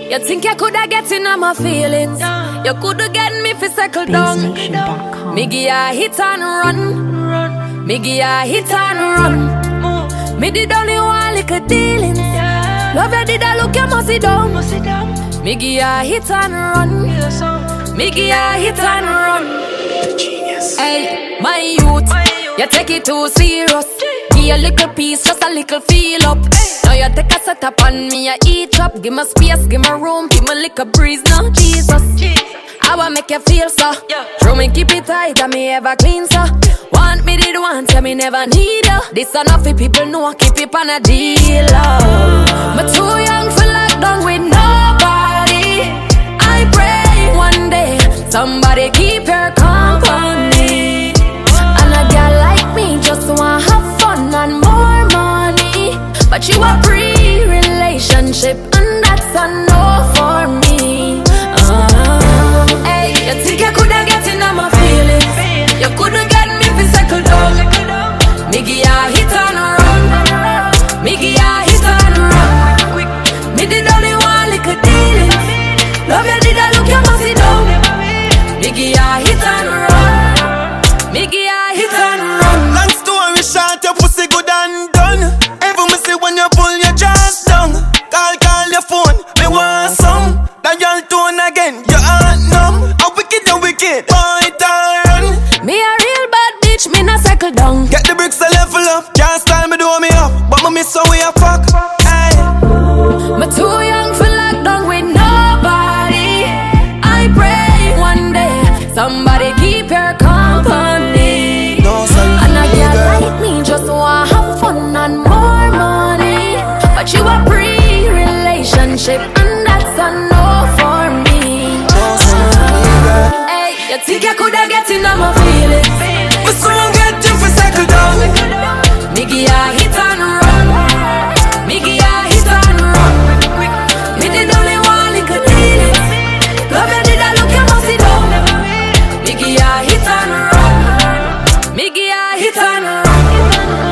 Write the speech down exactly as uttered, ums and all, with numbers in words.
You think you coulda get in on my feelings? You coulda get me fi settle down. Me give ya hit and run. Me give ya hit and run. Me did only one little dealings. Love you did I look you must sit down. Me give ya hit and run. Me give ya hit and run. Hey, my youth, you take it too serious. Give a little piece, just a little feel up. Now you take a set up on me, I eat up. Give me space, give me room, give me little breeze now, Jesus. I wanna make you feel so. True me keep it tight and me ever clean so. Want me did want, tell me never need you. This enough for people know, keep it on a deal. Oh. Me too young for lockdown with nobody. I pray one day somebody keep your company. And a girl like me just wanna have fun and more money. But you a pre-relationship and that's a no for me. uh, Hey, you think you coulda get in on my feelings? You coulda get me fi settle down. Me give ya hit and run. Me give ya hit and run. Me did only one little dealings. Love you did I look you must sit down. Me give ya hit and run. Me give ya hit and run. Long story short, your pussy good and done. Every me see when you pull your jaws down. Call, call your phone, me want some. That y'all tone again, your heart numb. How wicked you wicked, boy turn. Me a real bad bitch, me not cycle down. Get the bricks a level up, can't style me do me up. But me miss how we a fuck, hey. Me too young for lockdown with nobody. I pray one day somebody keep your company. No, son, and a girl like me just wanna have fun and more money. But you a pre-relationship and that's a no for me. no, son, Hey, you think you coulda get in on my feelings? but soon get you for settle down. Me give ya hit and run. Me give ya hit and run. Me did only one little dealings. Love you did I look you must sit down. Me give ya hit and run. Me give ya hit and run.